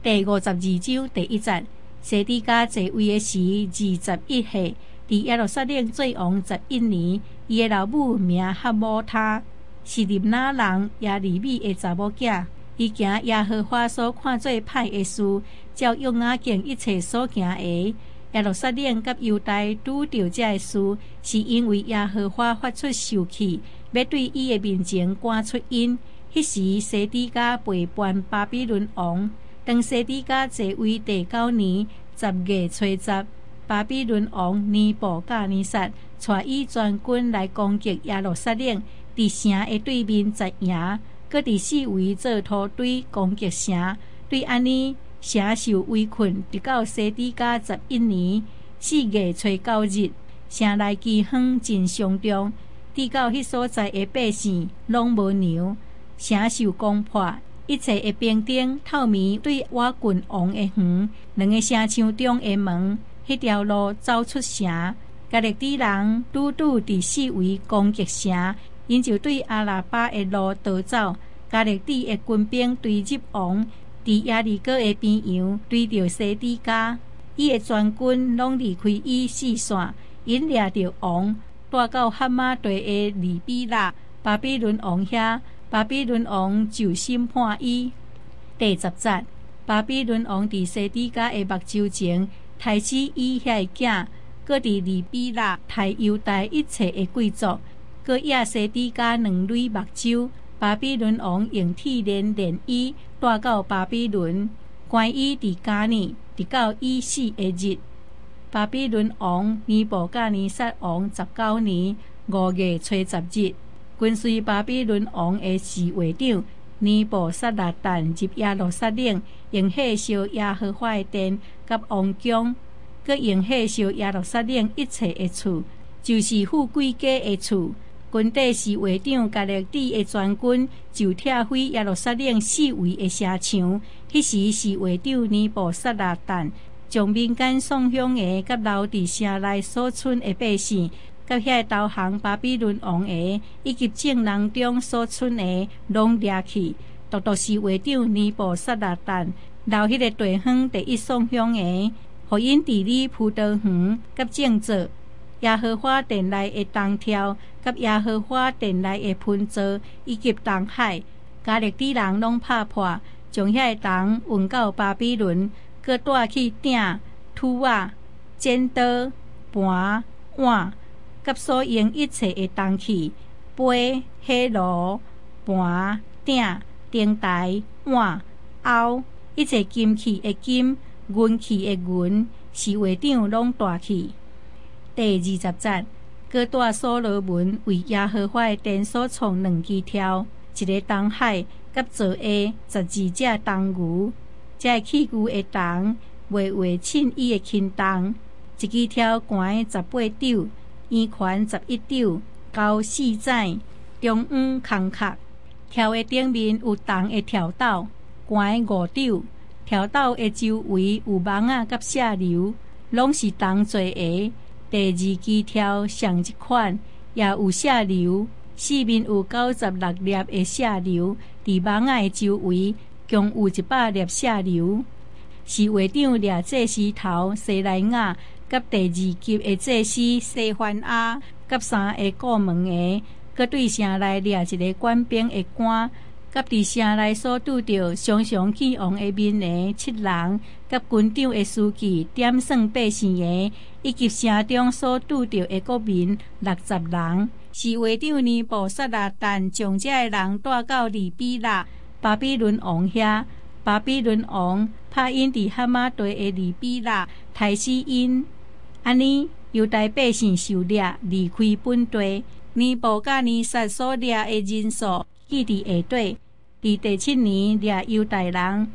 第52章第1節，西底家坐位的時21歲，佇耶路撒冷做王11年。伊的老母名哈姆他，是利拿人耶利米的查某囝。伊行耶和華所看做歹的事，照約雅敬一切所行的。耶路撒冷甲猶大拄着這個事，是因為耶和華發出受氣，要對伊的面前趕出因。迄時西底家背叛巴比倫王，當西底家坐位第9年10月初10，巴比倫王尼布甲尼撒帶伊全軍來攻擊耶路撒冷，佇城的對面集營，閣佇四圍做土堆攻擊城。對安尼，城受圍困，直到西底家11年4月初9日，城內饑荒真嚴重，直到迄所在的百姓攏無糧，城受攻破，一切的兵丁透明對瓦郡王的園，兩個城牆中的門，迄條路走出城。加勒底人拄佇四圍攻擊城，因就對阿拉巴的路逃走。加勒底的軍兵追入王，佇耶利哥的邊洋追到西底家，伊的全軍攏離開伊四線，因掠着王，帶到哈馬地的利比拉，巴比倫王遐。巴比倫王就審判伊。第10節，巴比倫王佇西底家的目睭前，殺死伊遐個囝，閣佇利比拉殺猶大一切的貴族，閣野西底家2蕊目睭。巴比倫王用鐵鏈連伊，帶到巴比倫，關伊佇家裡，直到伊死的日。巴比倫王尼布甲尼撒王19年5月初10日，跟隨巴比倫王的侍衛長尼布撒拉旦入耶路撒冷，用火燒耶和華的殿甲王宮，閣用火燒耶路撒冷一切的厝，就是富貴家的厝。軍隊侍衛長加勒底的全軍就拆毀耶路撒冷四圍的城牆。迄時侍衛長尼布撒拉旦將民間送鄉的甲留佇城內所剩的百姓，甲遐投降巴比倫王的，以及眾人中所剩的，攏掠去。獨獨侍衛長尼布撒拉旦留迄個地方第一送鄉的，互因治理葡萄園甲種植。耶和華殿內的銅條，甲耶和華殿內的盆座，以及東海，加勒底人攏拍破，將遐個銅運到巴比倫，閣帶去鼎、土啊、剪刀、盤、碗，甲所用一切的銅器、杯、火爐、盤、鼎、燈台、碗、甌，一切金器的金，銀器的銀，侍衛長攏帶去。第20節，閣帶所羅門為耶和華的殿所創2支條，一個東海，甲做的12隻銅牛，這器具的銅畫襯伊的輕銅，一支條懸18肘，圓寬11肘，高4指，中央空殼。條的頂面有銅的條斗，懸5肘，條斗的周圍有網仔甲射流，攏是銅做的。第2支條上一款，也有射流，四面有96粒的射流，佇網仔的周圍共有100粒射流。侍衛長掠祭司頭西萊雅，甲第2級的祭司西番亞，甲3個過門的，閣對城內掠一個官兵的官，甲佇城內所拄着常常去王的面的7人，甲軍長的書記點算百姓的，以及城中所拄着的國民60人。侍衛長尼布撒拉旦將這個人帶到利比拉，巴比倫王遐。巴比倫王拍因佇哈馬地的利比拉，殺死因。安尼，猶大百姓受掠，離開本地。尼布甲尼撒所掠的人數記佇下底。佇第7年掠猶大人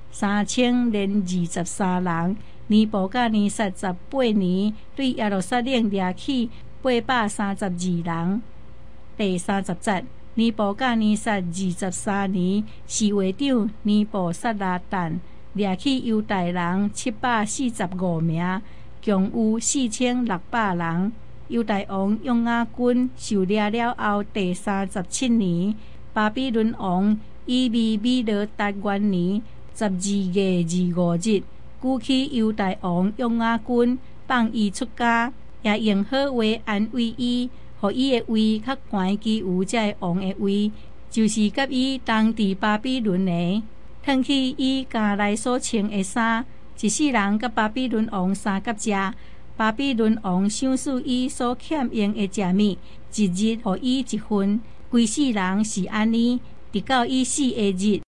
3023人。尼布甲尼撒18年對耶路撒冷掠去832人。第30節，尼布甲尼撒23年，侍衛長尼布撒拉旦掠去猶大人745名，共有4600人。猶大王約雅斤受掠了後第37年，巴比倫王以米羅達元年 12月25日，舉起猶大王約雅斤，放伊出家，也用好話安慰伊，予伊的位較懸其餘這王的位，就是甲伊同佇巴比倫的，褪去伊家內所穿的衫，一世人甲巴比倫王相夾食。巴比倫王賞賜伊所欠用的食物，一日予伊一份，規世人是安尼，直到伊死的日。